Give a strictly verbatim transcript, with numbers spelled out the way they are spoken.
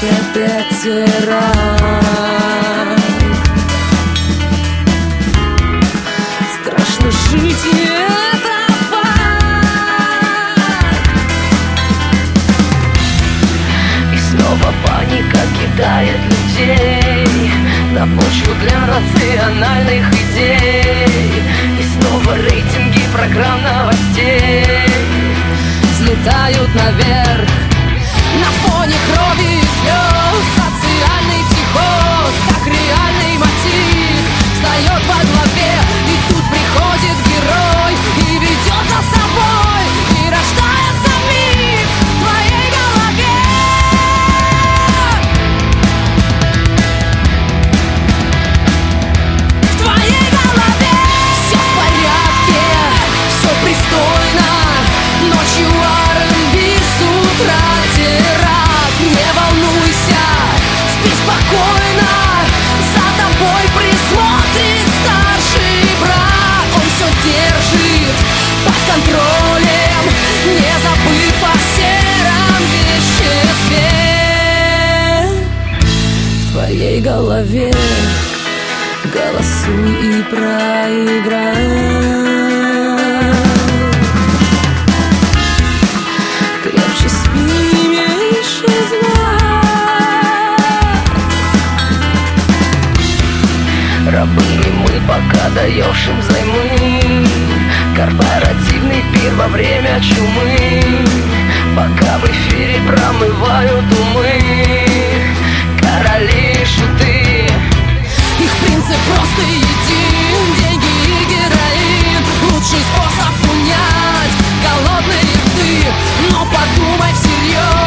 опять теракт. Страшно жить, и это факт. И снова паника кидает людей на почву для рациональных идей. И снова рейтинги программ новостей взлетают наверх на фоне крови и слез. Социальный психоз, как реальный мотив, встает во главе. И тут приходит герой и ведет за собой, и рождается миф в твоей голове. В твоей голове все в порядке, все пристойно. Ночью ар энд би, с утра теракт. Не волнуйся, спи спокойно, за тобой присмотрит старший брат. Он все держит под контролем, не забыв о сером веществе. В твоей голове голосуй и проиграй. Крепче спи, меньше зла. Рабы не мы, пока даешь им взаймы. Корпоративный пир во время чумы, пока в эфире промывают умы короли и шуты. Их принцип просто един: деньги и героин. Лучший способ унять голодные рты. Но подумай всерьез.